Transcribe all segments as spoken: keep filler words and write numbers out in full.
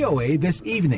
O A This Evening.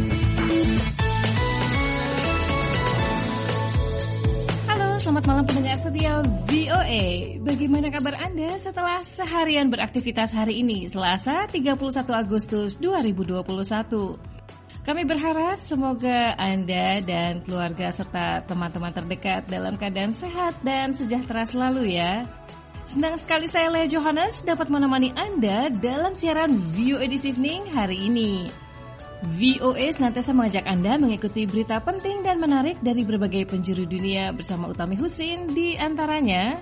Selamat malam pendengar setia V O A. Bagaimana kabar Anda setelah seharian beraktivitas hari ini, Selasa tiga puluh satu Agustus dua ribu dua puluh satu? Kami berharap semoga Anda dan keluarga serta teman-teman terdekat dalam keadaan sehat dan sejahtera selalu ya. Senang sekali saya Lea Johannes dapat menemani Anda dalam siaran V O A This Evening hari ini. V O A senantiasa mengajak Anda mengikuti berita penting dan menarik dari berbagai penjuru dunia bersama Utami Husin di antaranya.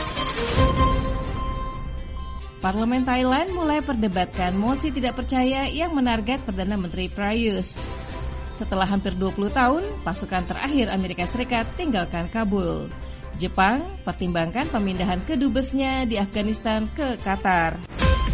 Parlemen Thailand mulai perdebatkan mosi tidak percaya yang menarget Perdana Menteri Prayut. Setelah hampir dua puluh tahun, pasukan terakhir Amerika Serikat tinggalkan Kabul. Jepang pertimbangkan pemindahan kedubesnya di Afghanistan ke Qatar.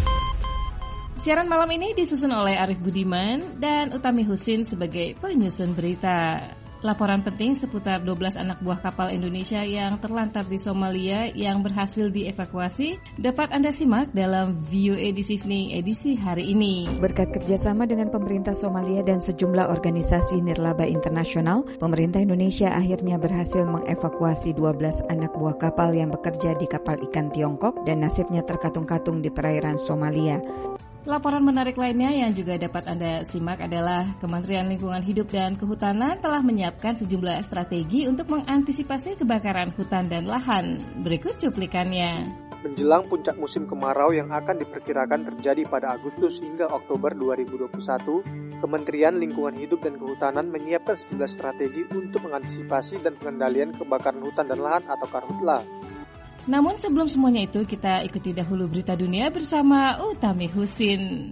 Siaran malam ini disusun oleh Arif Budiman dan Utami Husin sebagai penyusun berita. Laporan penting seputar dua belas anak buah kapal Indonesia yang terlantar di Somalia yang berhasil dievakuasi dapat Anda simak dalam V O A This Evening edisi hari ini. Berkat kerjasama dengan pemerintah Somalia dan sejumlah organisasi nirlaba internasional, pemerintah Indonesia akhirnya berhasil mengevakuasi dua belas anak buah kapal yang bekerja di kapal ikan Tiongkok dan nasibnya terkatung-katung di perairan Somalia. Laporan menarik lainnya yang juga dapat Anda simak adalah Kementerian Lingkungan Hidup dan Kehutanan telah menyiapkan sejumlah strategi untuk mengantisipasi kebakaran hutan dan lahan. Berikut cuplikannya. Menjelang puncak musim kemarau yang akan diperkirakan terjadi pada Agustus hingga Oktober dua ribu dua puluh satu, Kementerian Lingkungan Hidup dan Kehutanan menyiapkan sejumlah strategi untuk mengantisipasi dan pengendalian kebakaran hutan dan lahan atau Karhutla. Namun sebelum semuanya itu, kita ikuti dahulu berita dunia bersama Utami Husin.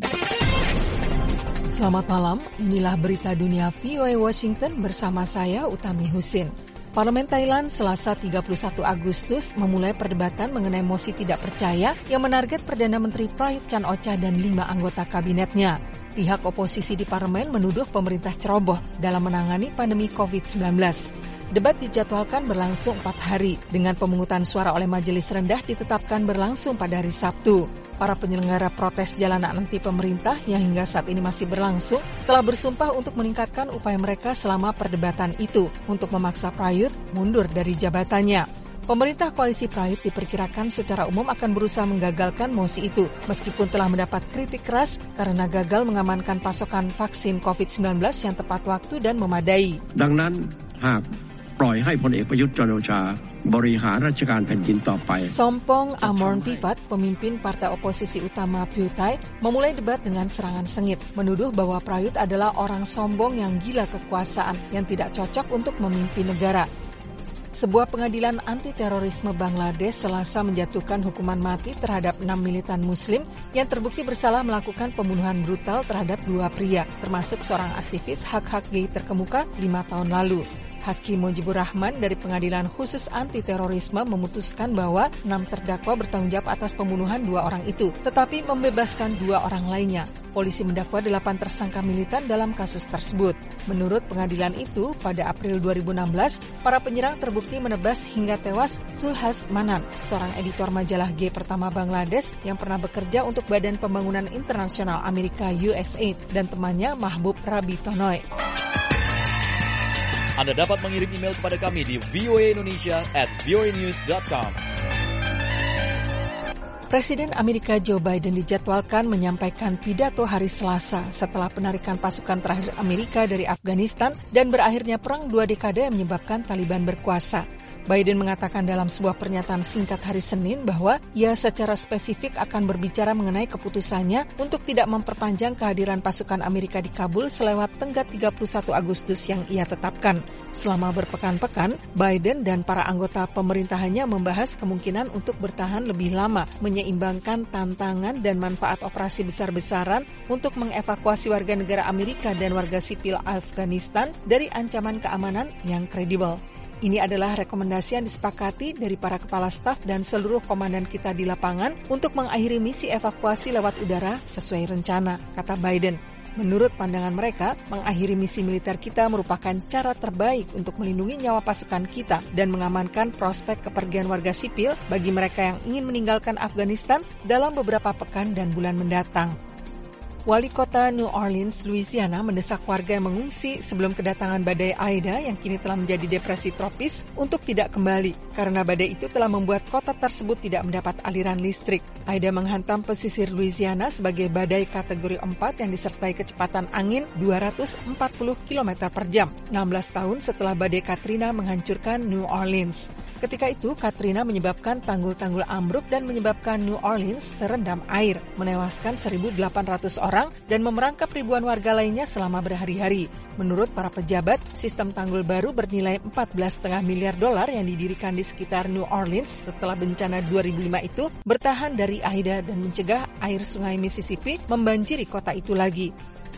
Selamat malam, inilah berita dunia V O A Washington bersama saya Utami Husin. Parlemen Thailand Selasa tiga puluh satu Agustus memulai perdebatan mengenai mosi tidak percaya yang menarget Perdana Menteri Prayut Chan-o-cha dan lima anggota kabinetnya. Pihak oposisi di parlemen menuduh pemerintah ceroboh dalam menangani pandemi covid sembilan belas. Debat dijadwalkan berlangsung empat hari, dengan pemungutan suara oleh majelis rendah ditetapkan berlangsung pada hari Sabtu. Para penyelenggara protes jalanan anti pemerintah yang hingga saat ini masih berlangsung telah bersumpah untuk meningkatkan upaya mereka selama perdebatan itu untuk memaksa Prayut mundur dari jabatannya. Pemerintah koalisi Prayut diperkirakan secara umum akan berusaha menggagalkan mosi itu, meskipun telah mendapat kritik keras karena gagal mengamankan pasokan vaksin covid sembilan belas yang tepat waktu dan memadai. ดังนั้นหากปล่อยให้พลเอกประยุทธ์จันทร์โอชาบริหารราชการแผ่นดินต่อไป Sompong Amornvivat, pemimpin partai oposisi utama Pheu Thai, memulai debat dengan serangan sengit, menuduh bahwa Prayut adalah orang sombong yang gila kekuasaan yang tidak cocok untuk memimpin negara. Sebuah pengadilan anti-terorisme Bangladesh Selasa menjatuhkan hukuman mati terhadap enam militan muslim yang terbukti bersalah melakukan pembunuhan brutal terhadap dua pria, termasuk seorang aktivis hak-hak gay terkemuka lima tahun lalu. Hakim Mujibur Rahman dari Pengadilan Khusus Anti-Terorisme memutuskan bahwa enam terdakwa bertanggung jawab atas pembunuhan dua orang itu, tetapi membebaskan dua orang lainnya. Polisi mendakwa delapan tersangka militan dalam kasus tersebut. Menurut pengadilan itu, pada April dua ribu enam belas, para penyerang terbukti menebas hingga tewas Sulhas Manan, seorang editor majalah gay pertama Bangladesh yang pernah bekerja untuk Badan Pembangunan Internasional Amerika U S A I D, dan temannya Mahbub Rabitonoy. Anda dapat mengirim email kepada kami di voaindonesia at voanews dot com. Presiden Amerika Joe Biden dijadwalkan menyampaikan pidato hari Selasa setelah penarikan pasukan terakhir Amerika dari Afghanistan dan berakhirnya perang dua dekade yang menyebabkan Taliban berkuasa. Biden mengatakan dalam sebuah pernyataan singkat hari Senin bahwa ia secara spesifik akan berbicara mengenai keputusannya untuk tidak memperpanjang kehadiran pasukan Amerika di Kabul selewat tenggat tiga puluh satu Agustus yang ia tetapkan. Selama berpekan-pekan, Biden dan para anggota pemerintahannya membahas kemungkinan untuk bertahan lebih lama, menyeimbangkan tantangan dan manfaat operasi besar-besaran untuk mengevakuasi warga negara Amerika dan warga sipil Afghanistan dari ancaman keamanan yang kredibel. Ini adalah rekomendasi yang disepakati dari para kepala staf dan seluruh komandan kita di lapangan untuk mengakhiri misi evakuasi lewat udara sesuai rencana, kata Biden. Menurut pandangan mereka, mengakhiri misi militer kita merupakan cara terbaik untuk melindungi nyawa pasukan kita dan mengamankan prospek kepergian warga sipil bagi mereka yang ingin meninggalkan Afghanistan dalam beberapa pekan dan bulan mendatang. Wali kota New Orleans, Louisiana mendesak warga yang mengungsi sebelum kedatangan badai Aida yang kini telah menjadi depresi tropis untuk tidak kembali karena badai itu telah membuat kota tersebut tidak mendapat aliran listrik. Aida menghantam pesisir Louisiana sebagai badai kategori empat yang disertai kecepatan angin dua ratus empat puluh kilometer per jam, enam belas tahun setelah badai Katrina menghancurkan New Orleans. Ketika itu, Katrina menyebabkan tanggul-tanggul ambruk dan menyebabkan New Orleans terendam air, menewaskan seribu delapan ratus orang dan memerangkap ribuan warga lainnya selama berhari-hari. Menurut para pejabat, sistem tanggul baru bernilai empat belas koma lima miliar dolar yang didirikan di sekitar New Orleans setelah bencana dua ribu lima itu bertahan dari Aida dan mencegah air sungai Mississippi membanjiri kota itu lagi.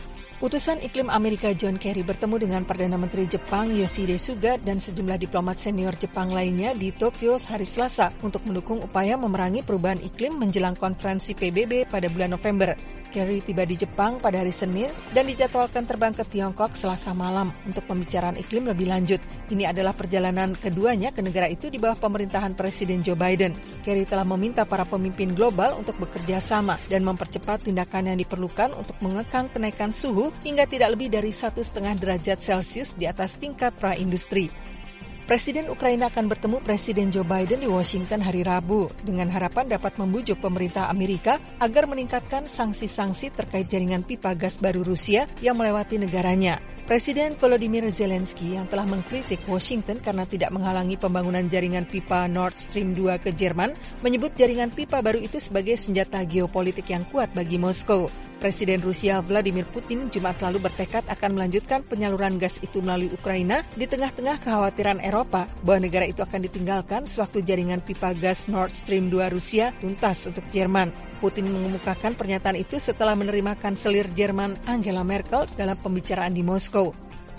Utusan Iklim Amerika John Kerry bertemu dengan Perdana Menteri Jepang Yoshihide Suga dan sejumlah diplomat senior Jepang lainnya di Tokyo hari Selasa untuk mendukung upaya memerangi perubahan iklim menjelang konferensi P B B pada bulan November. Kerry tiba di Jepang pada hari Senin dan dijadwalkan terbang ke Tiongkok Selasa malam untuk pembicaraan iklim lebih lanjut. Ini adalah perjalanan keduanya ke negara itu di bawah pemerintahan Presiden Joe Biden. Kerry telah meminta para pemimpin global untuk bekerja sama dan mempercepat tindakan yang diperlukan untuk mengekang kenaikan suhu hingga tidak lebih dari satu koma lima derajat Celcius di atas tingkat pra-industri. Presiden Ukraina akan bertemu Presiden Joe Biden di Washington hari Rabu dengan harapan dapat membujuk pemerintah Amerika agar meningkatkan sanksi-sanksi terkait jaringan pipa gas baru Rusia yang melewati negaranya. Presiden Volodymyr Zelensky yang telah mengkritik Washington karena tidak menghalangi pembangunan jaringan pipa Nord Stream dua ke Jerman, menyebut jaringan pipa baru itu sebagai senjata geopolitik yang kuat bagi Moskow. Presiden Rusia Vladimir Putin Jumat lalu bertekad akan melanjutkan penyaluran gas itu melalui Ukraina di tengah-tengah kekhawatiran Eropa bahwa negara itu akan ditinggalkan sewaktu jaringan pipa gas Nord Stream dua Rusia tuntas untuk Jerman. Putin mengemukakan pernyataan itu setelah menerima kanselir Jerman Angela Merkel dalam pembicaraan di Moskow.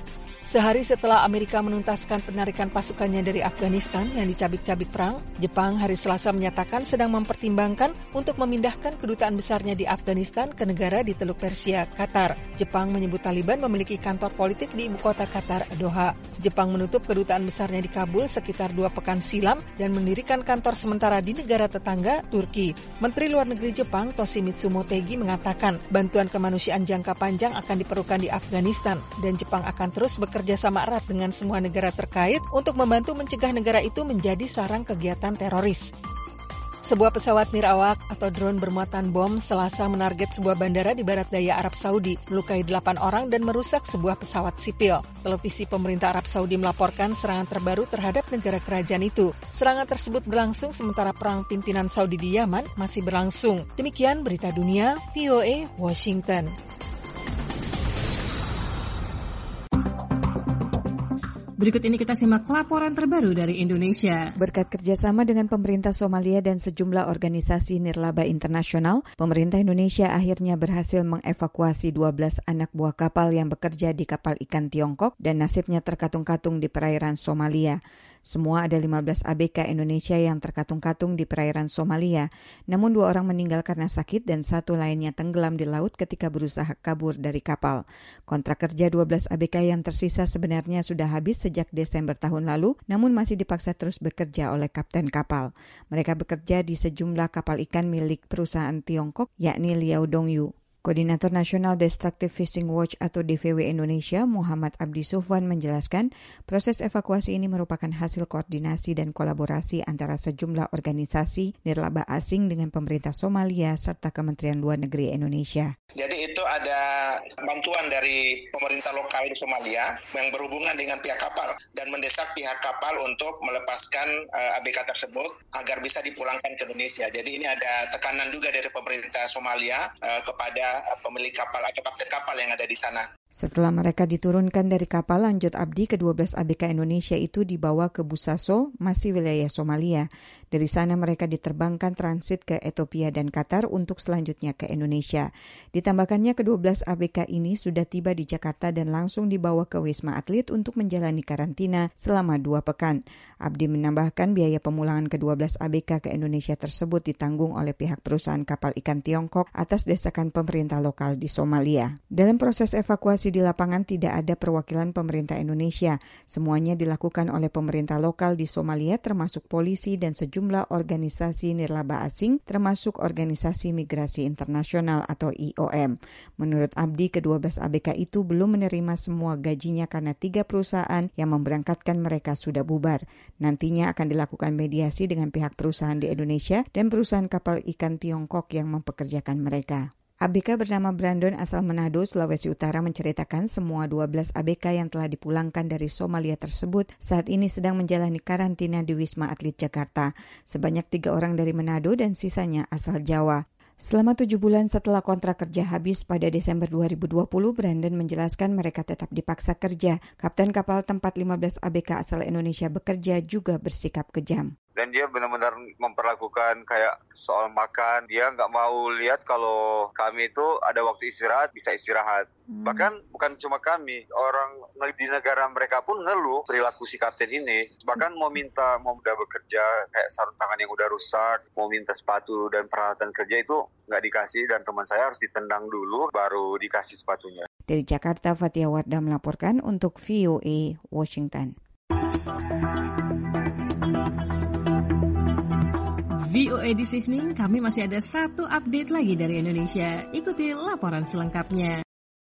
Sehari setelah Amerika menuntaskan penarikan pasukannya dari Afghanistan yang dicabik-cabik perang, Jepang hari Selasa menyatakan sedang mempertimbangkan untuk memindahkan kedutaan besarnya di Afghanistan ke negara di Teluk Persia, Qatar. Jepang menyebut Taliban memiliki kantor politik di ibu kota Qatar, Doha. Jepang menutup kedutaan besarnya di Kabul sekitar dua pekan silam dan mendirikan kantor sementara di negara tetangga, Turki. Menteri Luar Negeri Jepang, Toshimitsu Motegi, mengatakan bantuan kemanusiaan jangka panjang akan diperlukan di Afghanistan dan Jepang akan terus bekerja kerjasama erat dengan semua negara terkait untuk membantu mencegah negara itu menjadi sarang kegiatan teroris. Sebuah pesawat nirawak atau drone bermuatan bom Selasa menarget sebuah bandara di barat daya Arab Saudi, melukai delapan orang dan merusak sebuah pesawat sipil. Televisi pemerintah Arab Saudi melaporkan serangan terbaru terhadap negara kerajaan itu. Serangan tersebut berlangsung sementara perang pimpinan Saudi di Yaman masih berlangsung. Demikian berita dunia, V O A Washington. Berikut ini kita simak laporan terbaru dari Indonesia. Berkat kerjasama dengan pemerintah Somalia dan sejumlah organisasi nirlaba internasional, pemerintah Indonesia akhirnya berhasil mengevakuasi dua belas anak buah kapal yang bekerja di kapal ikan Tiongkok dan nasibnya terkatung-katung di perairan Somalia. Semua ada lima belas A B K Indonesia yang terkatung-katung di perairan Somalia, namun dua orang meninggal karena sakit dan satu lainnya tenggelam di laut ketika berusaha kabur dari kapal. Kontrak kerja dua belas A B K yang tersisa sebenarnya sudah habis sejak Desember tahun lalu, namun masih dipaksa terus bekerja oleh kapten kapal. Mereka bekerja di sejumlah kapal ikan milik perusahaan Tiongkok, yakni Liao Dongyu. Koordinator Nasional Destructive Fishing Watch atau D V W Indonesia, Muhammad Abdi Sufwan menjelaskan, proses evakuasi ini merupakan hasil koordinasi dan kolaborasi antara sejumlah organisasi nirlaba asing dengan pemerintah Somalia serta Kementerian Luar Negeri Indonesia. Jadi itu ada bantuan dari pemerintah lokal di Somalia yang berhubungan dengan pihak kapal dan mendesak pihak kapal untuk melepaskan uh, A B K tersebut agar bisa dipulangkan ke Indonesia. Jadi ini ada tekanan juga dari pemerintah Somalia uh, kepada pemilik kapal atau kapten kapal yang ada di sana. Setelah mereka diturunkan dari kapal, lanjut Abdi, ke dua belas A B K Indonesia itu dibawa ke Busaso, masih wilayah Somalia. Dari sana mereka diterbangkan transit ke Ethiopia dan Qatar untuk selanjutnya ke Indonesia. Ditambahkannya kedua belas A B K ini sudah tiba di Jakarta dan langsung dibawa ke Wisma Atlet untuk menjalani karantina selama dua pekan. Abdi menambahkan biaya pemulangan kedua belas A B K ke Indonesia tersebut ditanggung oleh pihak perusahaan kapal ikan Tiongkok atas desakan pemerintah lokal di Somalia. Dalam proses evakuasi situasi di lapangan tidak ada perwakilan pemerintah Indonesia. Semuanya dilakukan oleh pemerintah lokal di Somalia termasuk polisi dan sejumlah organisasi nirlaba asing termasuk Organisasi Migrasi Internasional atau I O M. Menurut Abdi, kedua belas A B K itu belum menerima semua gajinya karena tiga perusahaan yang memberangkatkan mereka sudah bubar. Nantinya akan dilakukan mediasi dengan pihak perusahaan di Indonesia dan perusahaan kapal ikan Tiongkok yang mempekerjakan mereka. A B K bernama Brandon asal Manado, Sulawesi Utara menceritakan semua dua belas A B K yang telah dipulangkan dari Somalia tersebut saat ini sedang menjalani karantina di Wisma Atlet Jakarta. Sebanyak tiga orang dari Manado dan sisanya asal Jawa. Selama tujuh bulan setelah kontrak kerja habis pada Desember dua ribu dua puluh, Brandon menjelaskan mereka tetap dipaksa kerja. Kapten kapal tempat lima belas A B K asal Indonesia bekerja juga bersikap kejam. Dan dia benar-benar memperlakukan kayak soal makan. Dia nggak mau lihat kalau kami itu ada waktu istirahat, bisa istirahat. Hmm. Bahkan bukan cuma kami, orang di negara mereka pun ngeluh perilaku si kapten ini. Bahkan mau minta, mau udah bekerja, kayak sarung tangan yang udah rusak, mau minta sepatu dan peralatan kerja itu nggak dikasih. Dan teman saya harus ditendang dulu, baru dikasih sepatunya. Dari Jakarta, Fatia Wardah melaporkan untuk V O A Washington. V O A This Evening, kami masih ada satu update lagi dari Indonesia. Ikuti laporan selengkapnya.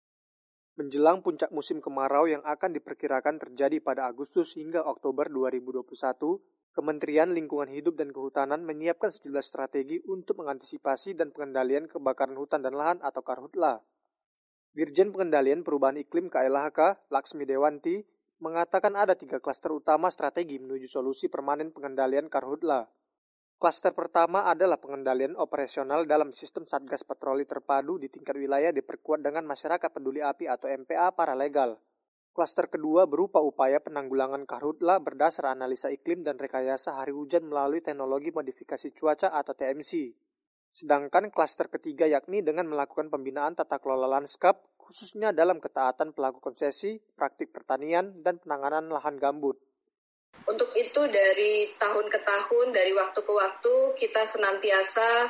Menjelang puncak musim kemarau yang akan diperkirakan terjadi pada Agustus hingga Oktober dua ribu dua puluh satu, Kementerian Lingkungan Hidup dan Kehutanan menyiapkan sejumlah strategi untuk mengantisipasi dan pengendalian kebakaran hutan dan lahan atau Karhutla. Dirjen Pengendalian Perubahan Iklim K L H K, Laksmi Dewanti, mengatakan ada tiga klaster utama strategi menuju solusi permanen pengendalian Karhutla. Klaster pertama adalah pengendalian operasional dalam sistem Satgas Patroli Terpadu di tingkat wilayah diperkuat dengan masyarakat peduli api atau M P A paralegal. Klaster kedua berupa upaya penanggulangan karhutla berdasar analisa iklim dan rekayasa hari hujan melalui teknologi modifikasi cuaca atau T M C. Sedangkan klaster ketiga yakni dengan melakukan pembinaan tata kelola lanskap khususnya dalam ketaatan pelaku konsesi, praktik pertanian, dan penanganan lahan gambut. Untuk itu dari tahun ke tahun, dari waktu ke waktu, kita senantiasa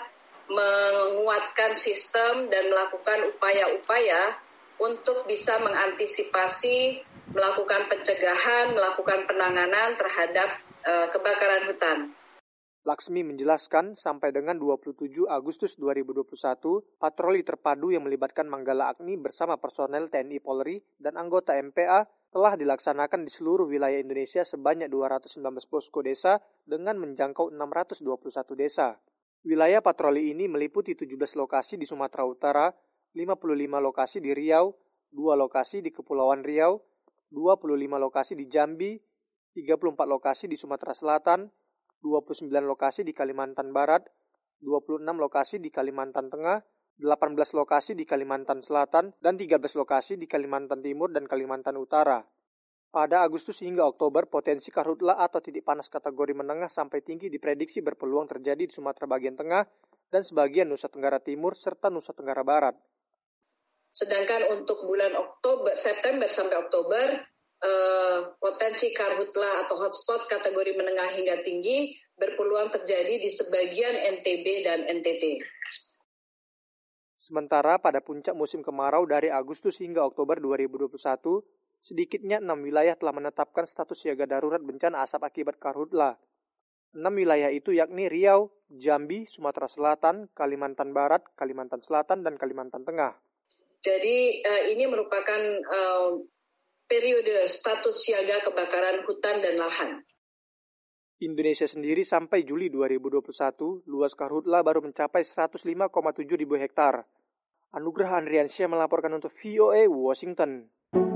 menguatkan sistem dan melakukan upaya-upaya untuk bisa mengantisipasi, melakukan pencegahan, melakukan penanganan terhadap uh, kebakaran hutan. Laksmi menjelaskan sampai dengan dua puluh tujuh Agustus dua ribu dua puluh satu, patroli terpadu yang melibatkan Manggala Agni bersama personel T N I Polri dan anggota M P A telah dilaksanakan di seluruh wilayah Indonesia sebanyak dua ratus sembilan belas posko desa dengan menjangkau enam ratus dua puluh satu desa. Wilayah patroli ini meliputi tujuh belas lokasi di Sumatera Utara, lima puluh lima lokasi di Riau, dua lokasi di Kepulauan Riau, dua puluh lima lokasi di Jambi, tiga puluh empat lokasi di Sumatera Selatan, dua puluh sembilan lokasi di Kalimantan Barat, dua puluh enam lokasi di Kalimantan Tengah, delapan belas lokasi di Kalimantan Selatan, dan tiga belas lokasi di Kalimantan Timur dan Kalimantan Utara. Pada Agustus hingga Oktober, potensi karhutla atau titik panas kategori menengah sampai tinggi diprediksi berpeluang terjadi di Sumatera bagian tengah dan sebagian Nusa Tenggara Timur serta Nusa Tenggara Barat. Sedangkan untuk bulan Oktober, September sampai Oktober, eh, potensi karhutla atau hotspot kategori menengah hingga tinggi berpeluang terjadi di sebagian N T B dan N T T. Sementara pada puncak musim kemarau dari Agustus hingga Oktober dua ribu dua puluh satu, sedikitnya enam wilayah telah menetapkan status siaga darurat bencana asap akibat karhutla. Enam wilayah itu yakni Riau, Jambi, Sumatera Selatan, Kalimantan Barat, Kalimantan Selatan, dan Kalimantan Tengah. Jadi uh, ini merupakan uh, periode status siaga kebakaran hutan dan lahan. Indonesia sendiri sampai Juli dua ribu dua puluh satu, luas karhutla baru mencapai seratus lima koma tujuh ribu hektar. Anugrah Andriansyah melaporkan untuk V O A Washington.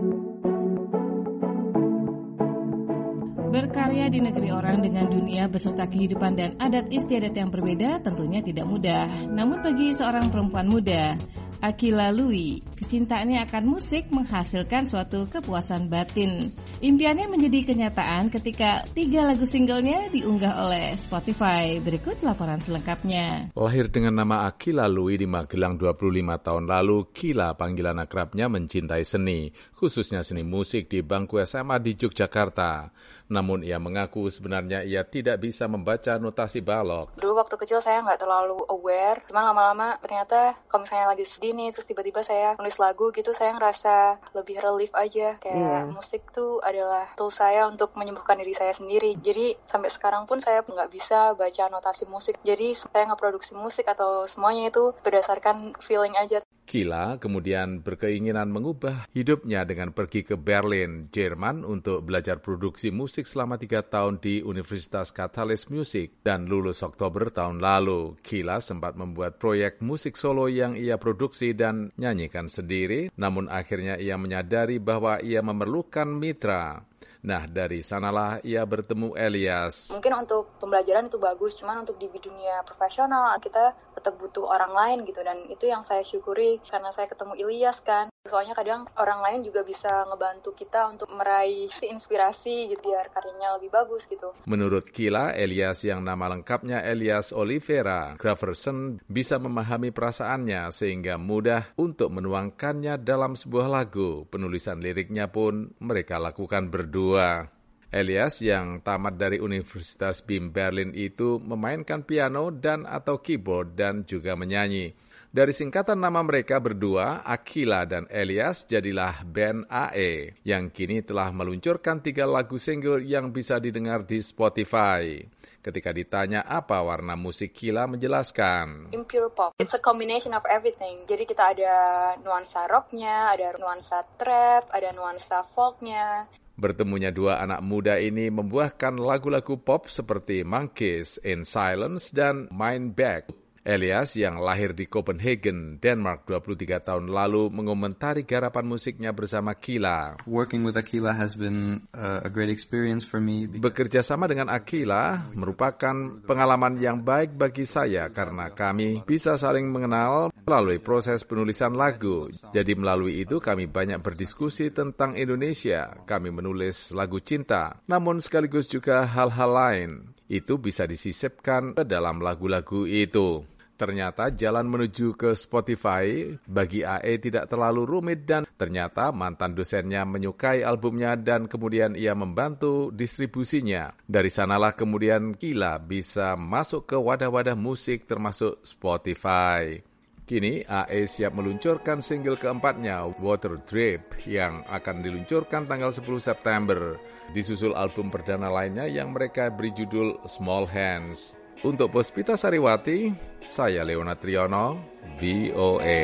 Berkarya di negeri orang dengan dunia beserta kehidupan dan adat istiadat yang berbeda tentunya tidak mudah. Namun bagi seorang perempuan muda, Akila Lui, kecintaannya akan musik menghasilkan suatu kepuasan batin. Impiannya menjadi kenyataan ketika tiga lagu singlenya diunggah oleh Spotify. Berikut laporan selengkapnya. Lahir dengan nama Akila Lui di Magelang dua puluh lima tahun lalu, Kila panggilan akrabnya mencintai seni, khususnya seni musik di bangku S M A di Yogyakarta. Namun ia mengaku sebenarnya ia tidak bisa membaca notasi balok. Dulu waktu kecil saya nggak terlalu aware, cuma lama-lama ternyata kalau misalnya lagi sedih nih, terus tiba-tiba saya nulis lagu gitu, saya ngerasa lebih relief aja. Kayak yeah. musik tuh adalah tool saya untuk menyembuhkan diri saya sendiri. Jadi sampai sekarang pun saya nggak bisa baca notasi musik. Jadi saya nggak produksi musik atau semuanya itu berdasarkan feeling aja. Kila kemudian berkeinginan mengubah hidupnya dengan pergi ke Berlin, Jerman untuk belajar produksi musik selama tiga tahun di Universitas Catalyst Music dan lulus Oktober tahun lalu. Kila sempat membuat proyek musik solo yang ia produksi dan nyanyikan sendiri, namun akhirnya ia menyadari bahwa ia memerlukan mitra. Nah, dari sanalah ia bertemu Elias. Mungkin untuk pembelajaran itu bagus, cuman untuk di dunia profesional kita tetap butuh orang lain gitu. Dan itu yang saya syukuri karena saya ketemu Elias kan. Soalnya kadang orang lain juga bisa ngebantu kita untuk meraih inspirasi gitu, biar karyanya lebih bagus gitu. Menurut Kila, Elias yang nama lengkapnya Elias Oliveira Graversen bisa memahami perasaannya sehingga mudah untuk menuangkannya dalam sebuah lagu. Penulisan liriknya pun mereka lakukan berdua. Elias yang tamat dari Universitas B I M Berlin itu memainkan piano dan atau keyboard dan juga menyanyi. Dari singkatan nama mereka berdua, Akila dan Elias jadilah band A E yang kini telah meluncurkan tiga lagu single yang bisa didengar di Spotify. Ketika ditanya apa warna musik, Kila menjelaskan. Impure pop. It's a combination of everything. Jadi kita ada nuansa rocknya, ada nuansa trap, ada nuansa folknya. Bertemunya dua anak muda ini membuahkan lagu-lagu pop seperti Monkeys, In Silence, dan Mind Back. Elias yang lahir di Copenhagen, Denmark dua puluh tiga tahun lalu mengomentari garapan musiknya bersama Kila. Working with Akila has been uh, a great experience for me. Bekerja sama dengan Akila merupakan pengalaman yang baik bagi saya karena kami bisa saling mengenal melalui proses penulisan lagu. Jadi melalui itu kami banyak berdiskusi tentang Indonesia. Kami menulis lagu cinta, namun sekaligus juga hal-hal lain. Itu bisa disisipkan ke dalam lagu-lagu itu. Ternyata jalan menuju ke Spotify bagi A E tidak terlalu rumit dan ternyata mantan dosennya menyukai albumnya dan kemudian ia membantu distribusinya. Dari sanalah kemudian Kila bisa masuk ke wadah-wadah musik termasuk Spotify. Kini A E siap meluncurkan single keempatnya, Water Drip, yang akan diluncurkan tanggal sepuluh September. Disusul album perdana lainnya yang mereka beri judul Small Hands. Untuk Puspita Sariwati, saya Leona Triono, V O A.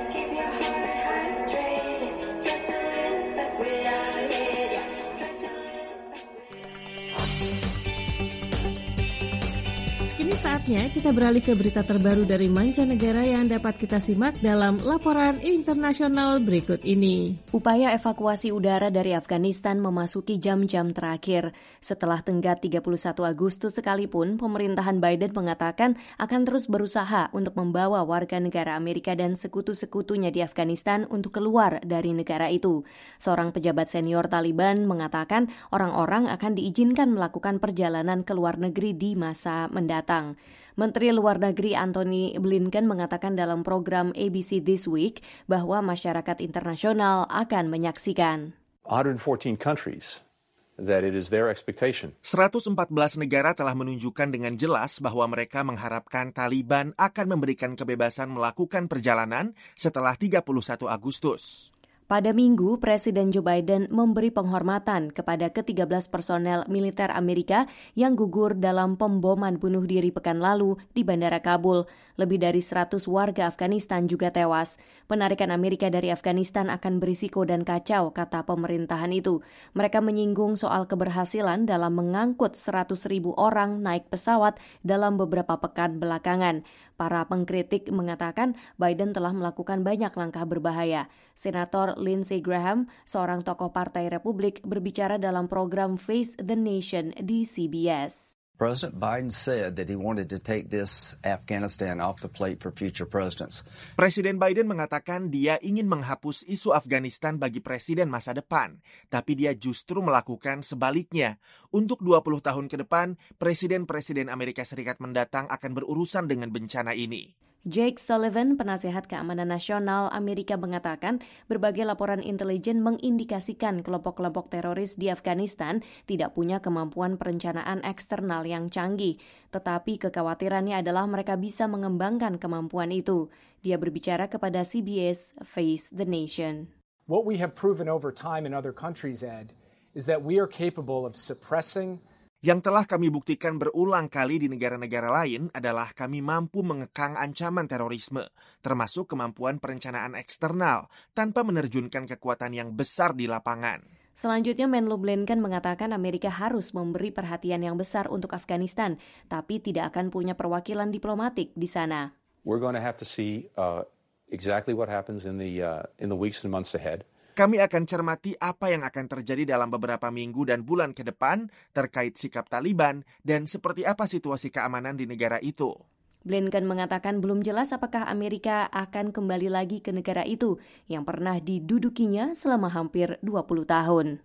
Saatnya kita beralih ke berita terbaru dari mancanegara yang dapat kita simak dalam laporan internasional berikut ini. Upaya evakuasi udara dari Afghanistan memasuki jam-jam terakhir. Setelah tenggat tiga puluh satu Agustus sekalipun, pemerintahan Biden mengatakan akan terus berusaha untuk membawa warga negara Amerika dan sekutu-sekutunya di Afghanistan untuk keluar dari negara itu. Seorang pejabat senior Taliban mengatakan orang-orang akan diizinkan melakukan perjalanan ke luar negeri di masa mendatang. Menteri Luar Negeri Antony Blinken mengatakan dalam program A B C This Week bahwa masyarakat internasional akan menyaksikan. one hundred fourteen countries that it is their expectation. seratus empat belas negara telah menunjukkan dengan jelas bahwa mereka mengharapkan Taliban akan memberikan kebebasan melakukan perjalanan setelah tiga puluh satu Agustus. Pada Minggu, Presiden Joe Biden memberi penghormatan kepada ke tiga belas personel militer Amerika yang gugur dalam pemboman bunuh diri pekan lalu di Bandara Kabul. Lebih dari seratus warga Afghanistan juga tewas. Penarikan Amerika dari Afghanistan akan berisiko dan kacau, kata pemerintahan itu. Mereka menyinggung soal keberhasilan dalam mengangkut seratus ribu orang naik pesawat dalam beberapa pekan belakangan. Para pengkritik mengatakan Biden telah melakukan banyak langkah berbahaya. Senator Lindsey Graham, seorang tokoh Partai Republik, berbicara dalam program Face the Nation di C B S. President Biden said that he wanted to take this Afghanistan off the plate for future presidents. Presiden Biden mengatakan dia ingin menghapus isu Afghanistan bagi presiden masa depan, tapi dia justru melakukan sebaliknya. Untuk dua puluh tahun ke depan, presiden-presiden Amerika Serikat mendatang akan berurusan dengan bencana ini. Jake Sullivan, penasehat keamanan nasional Amerika, mengatakan berbagai laporan intelijen mengindikasikan kelompok-kelompok teroris di Afghanistan tidak punya kemampuan perencanaan eksternal yang canggih, tetapi kekhawatirannya adalah mereka bisa mengembangkan kemampuan itu. Dia berbicara kepada C B S Face the Nation. What we have proven over time in other countries, Ed, is that we are capable of suppressing. Yang telah kami buktikan berulang kali di negara-negara lain adalah kami mampu mengekang ancaman terorisme, termasuk kemampuan perencanaan eksternal, tanpa menerjunkan kekuatan yang besar di lapangan. Selanjutnya, Menlu Blinken mengatakan Amerika harus memberi perhatian yang besar untuk Afghanistan, tapi tidak akan punya perwakilan diplomatik di sana. We're going to have to see uh, exactly what happens in the uh, in the weeks and months ahead. Kami akan cermati apa yang akan terjadi dalam beberapa minggu dan bulan ke depan terkait sikap Taliban dan seperti apa situasi keamanan di negara itu. Blinken mengatakan belum jelas apakah Amerika akan kembali lagi ke negara itu yang pernah didudukinya selama hampir dua puluh tahun.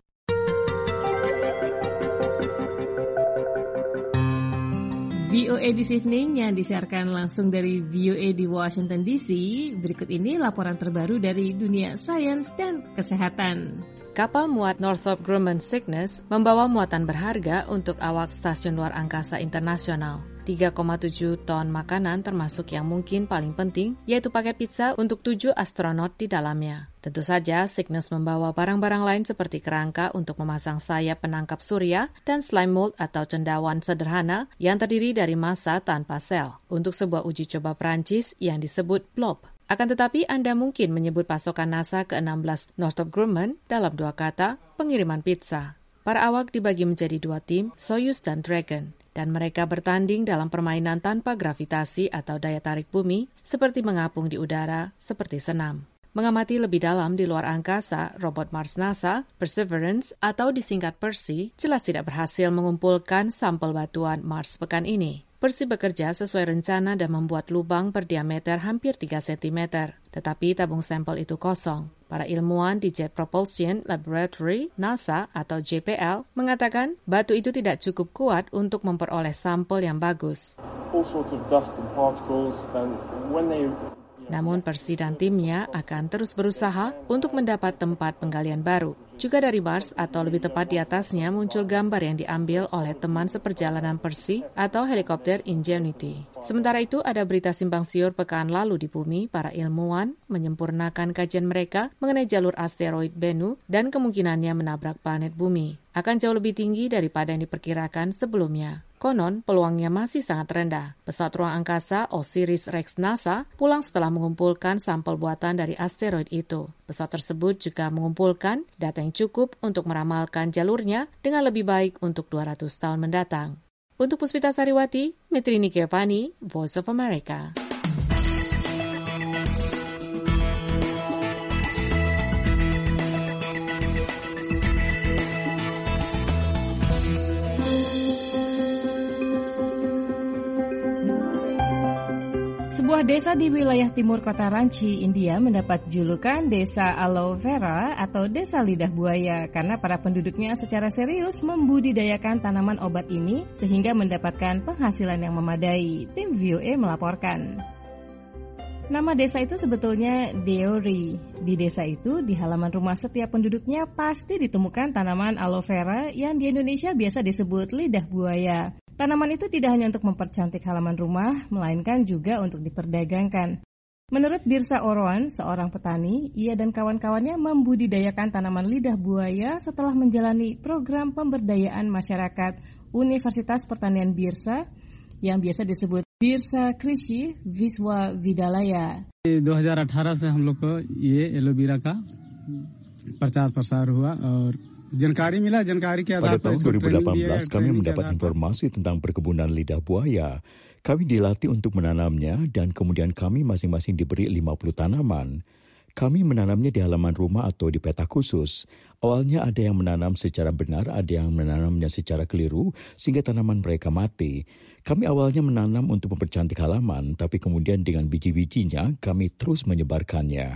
V O A This Evening yang disiarkan langsung dari V O A di Washington D C. Berikut ini laporan terbaru dari dunia sains dan kesehatan. Kapal muat Northrop Grumman Cygnus membawa muatan berharga untuk awak Stasiun Luar Angkasa Internasional. tiga koma tujuh ton makanan termasuk yang mungkin paling penting, yaitu paket pizza untuk tujuh astronot di dalamnya. Tentu saja, Cygnus membawa barang-barang lain seperti kerangka untuk memasang sayap penangkap surya dan slime mold atau cendawan sederhana yang terdiri dari massa tanpa sel untuk sebuah uji coba Perancis yang disebut Blob. Akan tetapi, Anda mungkin menyebut pasokan NASA ke enam belas Northrop Grumman dalam dua kata, pengiriman pizza. Para awak dibagi menjadi dua tim, Soyuz dan Dragon, dan mereka bertanding dalam permainan tanpa gravitasi atau daya tarik bumi, seperti mengapung di udara, seperti senam. Mengamati lebih dalam di luar angkasa, robot Mars NASA, Perseverance, atau disingkat Percy, jelas tidak berhasil mengumpulkan sampel batuan Mars pekan ini. Percy bekerja sesuai rencana dan membuat lubang berdiameter hampir tiga sentimeter. Tetapi tabung sampel itu kosong. Para ilmuwan di Jet Propulsion Laboratory, NASA atau J P L, mengatakan batu itu tidak cukup kuat untuk memperoleh sampel yang bagus. All sorts of dust and particles, and when they Namun Percy dan timnya akan terus berusaha untuk mendapat tempat penggalian baru. Juga dari Mars atau lebih tepat di atasnya muncul gambar yang diambil oleh teman seperjalanan Percy atau helikopter Ingenuity. Sementara itu ada berita simpang siur pekan lalu di bumi, para ilmuwan menyempurnakan kajian mereka mengenai jalur asteroid Bennu dan kemungkinannya menabrak planet bumi. Akan jauh lebih tinggi daripada yang diperkirakan sebelumnya. Konon, peluangnya masih sangat rendah. Pesawat ruang angkasa Osiris-Rex NASA pulang setelah mengumpulkan sampel buatan dari asteroid itu. Pesawat tersebut juga mengumpulkan data yang cukup untuk meramalkan jalurnya dengan lebih baik untuk dua ratus tahun mendatang. Untuk Puspita Sariwati, Metrini Giovanni, Voice of America. Sebuah desa di wilayah timur kota Ranchi, India mendapat julukan Desa Aloe Vera atau Desa Lidah Buaya karena para penduduknya secara serius membudidayakan tanaman obat ini sehingga mendapatkan penghasilan yang memadai. Tim V O A melaporkan. Nama desa itu sebetulnya Deori. Di desa itu, di halaman rumah setiap penduduknya pasti ditemukan tanaman aloe vera yang di Indonesia biasa disebut lidah buaya. Tanaman itu tidak hanya untuk mempercantik halaman rumah, melainkan juga untuk diperdagangkan. Menurut Dirsa Orwan, seorang petani, ia dan kawan-kawannya membudidayakan tanaman lidah buaya setelah menjalani program pemberdayaan masyarakat Universitas Pertanian Birsa yang biasa disebut Birsa कृषि विश्वविद्यालय दो हज़ार अठारह से हम लोग को ये एलोवेरा का प्रचार प्रसार हुआ और जानकारी मिला जानकारी के आधार पर pada tahun dua ribu delapan belas kami mendapat informasi tentang perkebunan lidah buaya. Kami dilatih untuk menanamnya dan kemudian kami masing-masing diberi lima puluh tanaman. Kami menanamnya di halaman rumah atau di petak khusus. Awalnya ada yang menanam secara benar, ada yang menanamnya secara keliru, sehingga tanaman mereka mati. Kami awalnya menanam untuk mempercantik halaman, tapi kemudian dengan biji-bijinya kami terus menyebarkannya.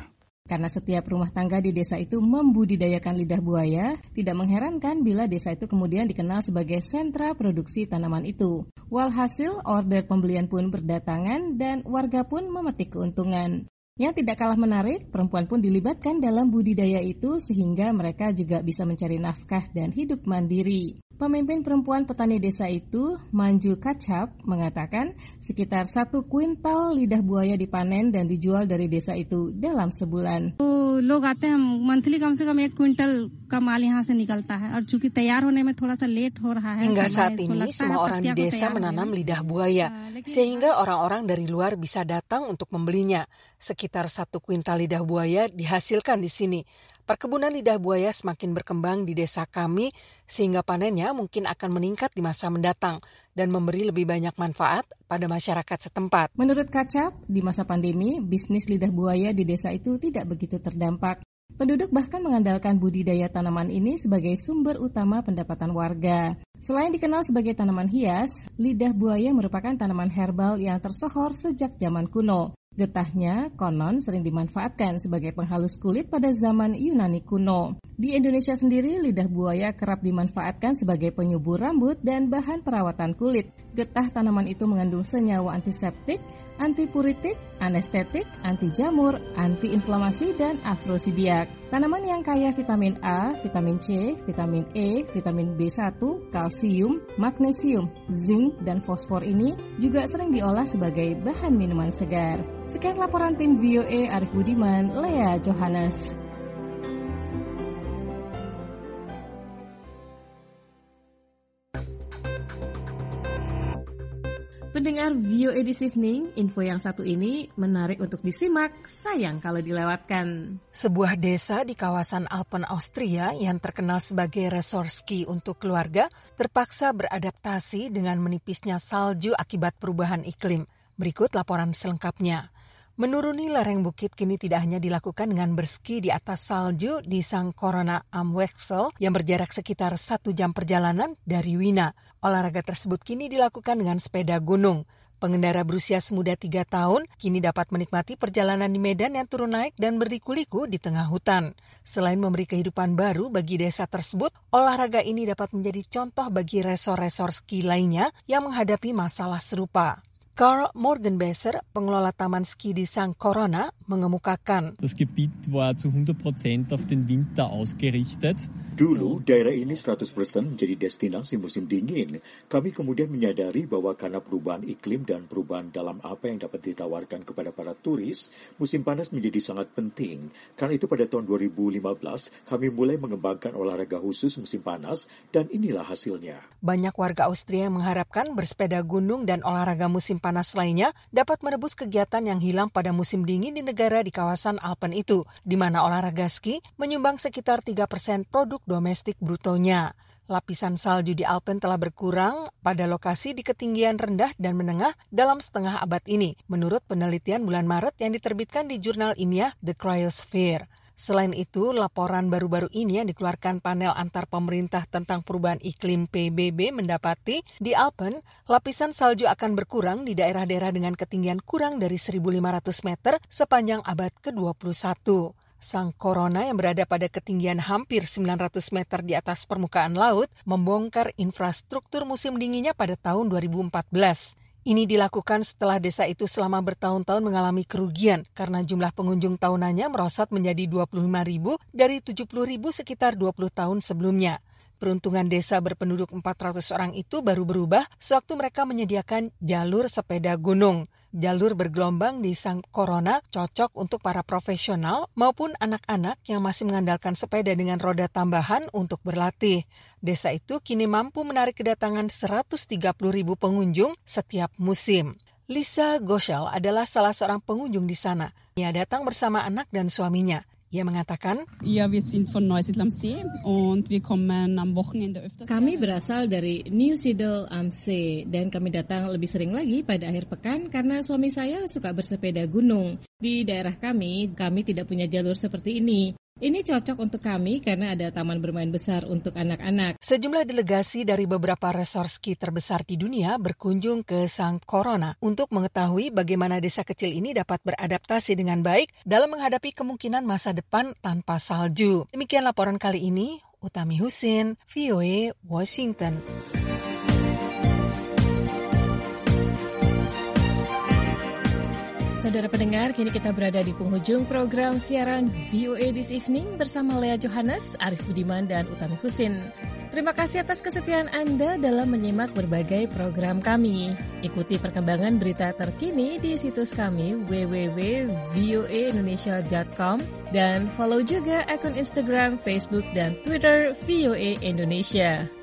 Karena setiap rumah tangga di desa itu membudidayakan lidah buaya, tidak mengherankan bila desa itu kemudian dikenal sebagai sentra produksi tanaman itu. Walhasil, order pembelian pun berdatangan dan warga pun memetik keuntungan. Yang tidak kalah menarik, perempuan pun dilibatkan dalam budidaya itu sehingga mereka juga bisa mencari nafkah dan hidup mandiri. Pemimpin perempuan petani desa itu, Manju Kachap, mengatakan sekitar satu kuintal lidah buaya dipanen dan dijual dari desa itu dalam sebulan. लोग आते हैं मंथली कम से कम एक क्विंटल का माल यहाँ से निकलता है और चूंकि तैयार होने में थोड़ा सा लेट हो रहा है. Hingga saat ini semua orang di desa menanam lidah buaya sehingga orang-orang dari luar bisa datang untuk membelinya. Sekitar satu kuintal lidah buaya dihasilkan di sini. Perkebunan lidah buaya semakin berkembang di desa kami sehingga panennya mungkin akan meningkat di masa mendatang dan memberi lebih banyak manfaat pada masyarakat setempat. Menurut Kacap, di masa pandemi, bisnis lidah buaya di desa itu tidak begitu terdampak. Penduduk bahkan mengandalkan budidaya tanaman ini sebagai sumber utama pendapatan warga. Selain dikenal sebagai tanaman hias, lidah buaya merupakan tanaman herbal yang tersohor sejak zaman kuno. Getahnya konon sering dimanfaatkan sebagai penghalus kulit pada zaman Yunani kuno. Di Indonesia sendiri, lidah buaya kerap dimanfaatkan sebagai penyubur rambut dan bahan perawatan kulit. Getah tanaman itu mengandung senyawa antiseptik, antipuritik, anestetik, anti jamur, antiinflamasi, dan afrosidiak. Tanaman yang kaya vitamin A, vitamin C, vitamin E, vitamin B satu, kalsium, magnesium, zinc, dan fosfor ini juga sering diolah sebagai bahan minuman segar. Sekian laporan tim V O A Arif Budiman, Lea Johannes. Pendengar V O A This Evening, info yang satu ini menarik untuk disimak, sayang kalau dilewatkan. Sebuah desa di kawasan Alpen Austria yang terkenal sebagai resort ski untuk keluarga terpaksa beradaptasi dengan menipisnya salju akibat perubahan iklim. Berikut laporan selengkapnya. Menuruni lereng bukit kini tidak hanya dilakukan dengan berski di atas salju di Sang Corona am Wechsel yang berjarak sekitar satu jam perjalanan dari Wina. Olahraga tersebut kini dilakukan dengan sepeda gunung. Pengendara berusia semuda tiga tahun kini dapat menikmati perjalanan di medan yang turun naik dan berliku-liku di tengah hutan. Selain memberi kehidupan baru bagi desa tersebut, olahraga ini dapat menjadi contoh bagi resor-resor ski lainnya yang menghadapi masalah serupa. Karl Morgenbesser, pengelola taman ski di Sang Corona, mengemukakan. Das Gebiet war zu hundert Prozent auf den Winter ausgerichtet. Dulu, daerah ini seratus persen menjadi destinasi musim dingin. Kami kemudian menyadari bahwa karena perubahan iklim dan perubahan dalam apa yang dapat ditawarkan kepada para turis, musim panas menjadi sangat penting. Karena itu pada tahun dua ribu lima belas, kami mulai mengembangkan olahraga khusus musim panas, dan inilah hasilnya. Banyak warga Austria mengharapkan bersepeda gunung dan olahraga musim panas lainnya dapat menebus kegiatan yang hilang pada musim dingin di negara di kawasan Alpen itu, di mana olahraga ski menyumbang sekitar tiga persen produk domestik brutonya. Lapisan salju di Alpen telah berkurang pada lokasi di ketinggian rendah dan menengah dalam setengah abad ini, menurut penelitian bulan Maret yang diterbitkan di jurnal ilmiah The Cryosphere. Selain itu, laporan baru-baru ini yang dikeluarkan panel antar pemerintah tentang perubahan iklim P B B mendapati di Alpen, lapisan salju akan berkurang di daerah-daerah dengan ketinggian kurang dari seribu lima ratus meter sepanjang abad ke dua puluh satu. Sang Corona yang berada pada ketinggian hampir sembilan ratus meter di atas permukaan laut membongkar infrastruktur musim dinginnya pada tahun dua ribu empat belas. Ini dilakukan setelah desa itu selama bertahun-tahun mengalami kerugian karena jumlah pengunjung tahunannya merosot menjadi dua puluh lima ribu dari tujuh puluh ribu sekitar dua puluh tahun sebelumnya. Peruntungan desa berpenduduk empat ratus orang itu baru berubah sewaktu mereka menyediakan jalur sepeda gunung. Jalur bergelombang di Sang Corona cocok untuk para profesional maupun anak-anak yang masih mengandalkan sepeda dengan roda tambahan untuk berlatih. Desa itu kini mampu menarik kedatangan seratus tiga puluh ribu pengunjung setiap musim. Lisa Goschel adalah salah seorang pengunjung di sana. Ia datang bersama anak dan suaminya. Ia mengatakan, kami berasal dari Neusiedl am See dan kami datang lebih sering lagi pada akhir pekan karena suami saya suka bersepeda gunung. Di daerah kami, kami tidak punya jalur seperti ini. Ini cocok untuk kami karena ada taman bermain besar untuk anak-anak. Sejumlah delegasi dari beberapa resort ski terbesar di dunia berkunjung ke Sankt Corona untuk mengetahui bagaimana desa kecil ini dapat beradaptasi dengan baik dalam menghadapi kemungkinan masa depan tanpa salju. Demikian laporan kali ini, Utami Husin, V O A, Washington. Saudara pendengar, kini kita berada di penghujung program siaran V O A This Evening bersama Lea Johannes, Arif Budiman, dan Utami Husin. Terima kasih atas kesetiaan Anda dalam menyimak berbagai program kami. Ikuti perkembangan berita terkini di situs kami w w w titik v o a indonesia titik com dan follow juga akun Instagram, Facebook, dan Twitter V O A Indonesia.